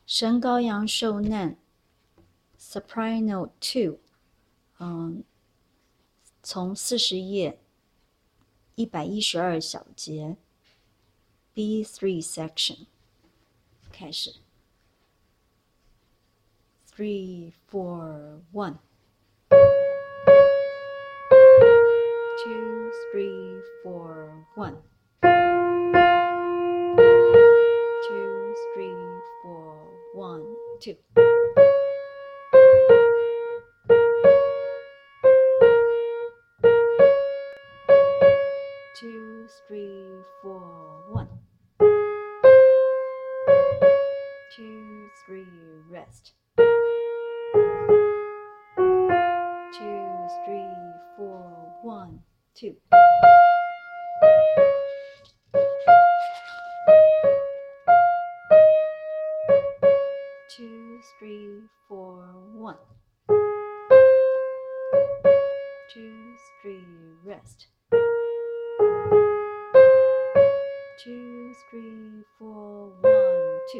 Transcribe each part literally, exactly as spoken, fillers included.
神羔羊受难 Soprano two 嗯，从四十页一百一十二小节 B three section 开始 three four one two three four one two three four one two two three four one two three rest two three four one two two three four one two three rest two three four one two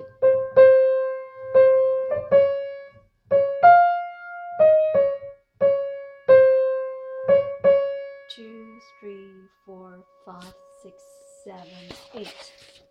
two three four five six seven eight